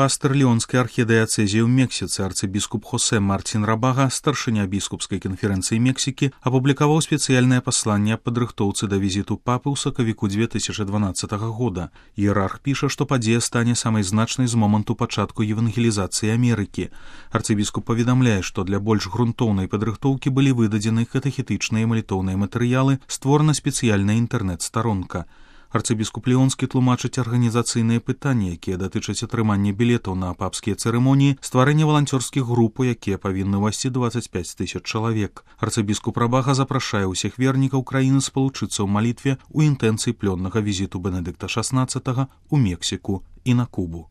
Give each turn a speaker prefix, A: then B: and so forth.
A: Пастор Леонской архидиацезии в Мексицы арцыбіскуп Хосе Мартин Рабага, старшыня біскупскай канферэнцыі Мексікі, апублікаваў спецыяльнае пасланне аб падрыхтоўцы да візіту папы ў сакавіку 2012 года. Іерарх піша, што падзея стане самай значнай з моманту пачатку евангелізацыі Амерыкі. Арцыбіскуп паведамляе, што для больш грунтоўнай падрыхтоўкі былі выдадзены катэхетычныя і малітоўныя матэрыялы, створана спецыяльная інтэрнэт-старонка. Арцыбіскуп Леонскі тлумачыць арганізацыйныя пытанні, якія датычаць атрымання білетаў на папскія цырымоніі, стварэння валанцёрскіх груп, якія павінны ўвайсці 25 000 чалавек. Арцыбіскуп Рабага запрашае ўсіх вернікаў краіны спалучыцца ў малітве ў інтэнцыі плённага візіту Бенедыкта XVI у Мексіку і на Кубу.